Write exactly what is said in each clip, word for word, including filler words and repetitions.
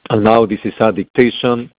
And now this is a dictation.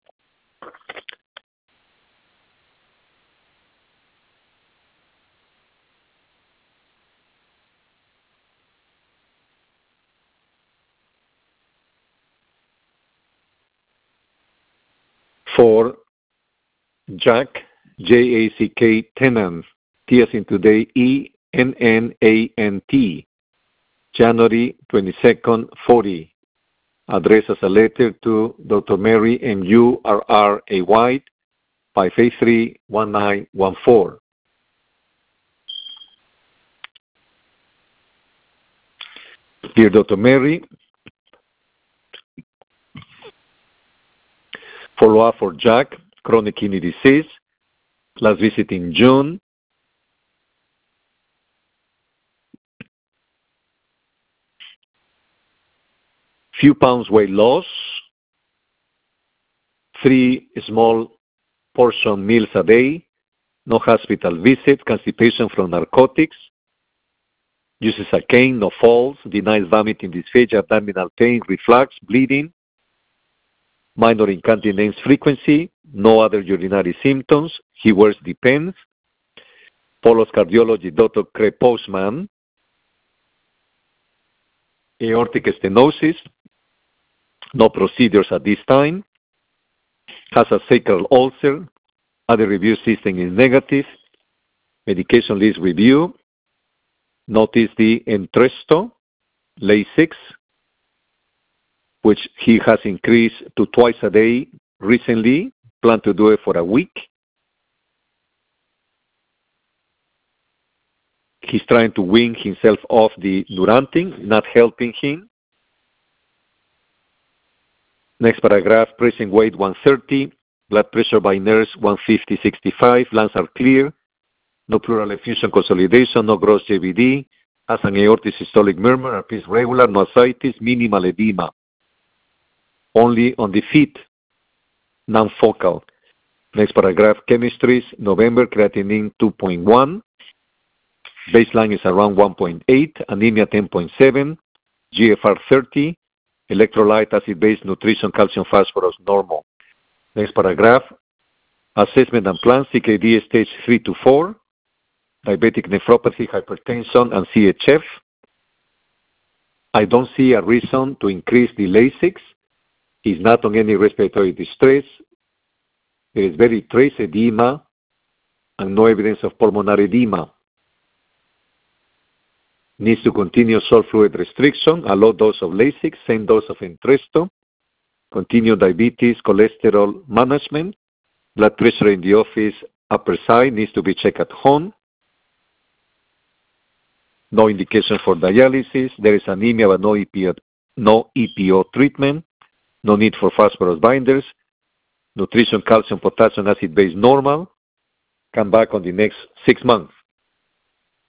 For Jack, J A C K Tennant, T as in today, E N N A N T, January twenty-second, forty. Address as a letter to Doctor Mary M U R R A White, five eight three, one nine one four. Dear Doctor Mary, follow-up for Jack, chronic kidney disease, last visit in June. Few pounds weight loss, three small portion meals a day, no hospital visit, constipation from narcotics, uses a cane, no falls, denies vomiting, dysphagia, abdominal pain, reflux, bleeding, minor incontinence frequency, no other urinary symptoms. He wears Depends. Follows cardiology, Doctor Craig Postman. Aortic stenosis, no procedures at this time. Has a sacral ulcer. Other review system is negative. Medication list review. Notice the Entresto, Lasix, which he has increased to twice a day recently. Plan to do it for a week. He's trying to wean himself off the Durantin, not helping him. Next paragraph, present weight one thirty, blood pressure by nurse one fifty sixty-five, lungs are clear, no pleural effusion consolidation, no gross J V D, has an aortic systolic murmur, appears regular, no ascites, minimal edema. Only on the feet, non-focal. Next paragraph, chemistries, November, creatinine two point one, baseline is around one point eight, anemia ten point seven, G F R thirty, electrolyte, acid-base, nutrition, calcium, phosphorus, normal. Next paragraph, assessment and plan, C K D stage three to four, diabetic nephropathy, hypertension, and C H F. I don't see a reason to increase the Lasix. He's not on any respiratory distress. There is very trace edema and no evidence of pulmonary edema. Needs to continue salt fluid restriction, a low dose of Lasix, same dose of Entresto, continue diabetes, cholesterol management, blood pressure in the office, upper side, needs to be checked at home. No indication for dialysis. There is anemia but no E P O, no E P O treatment. No need for phosphorus binders. Nutrition, calcium, potassium, acid base normal. Come back on the next six months.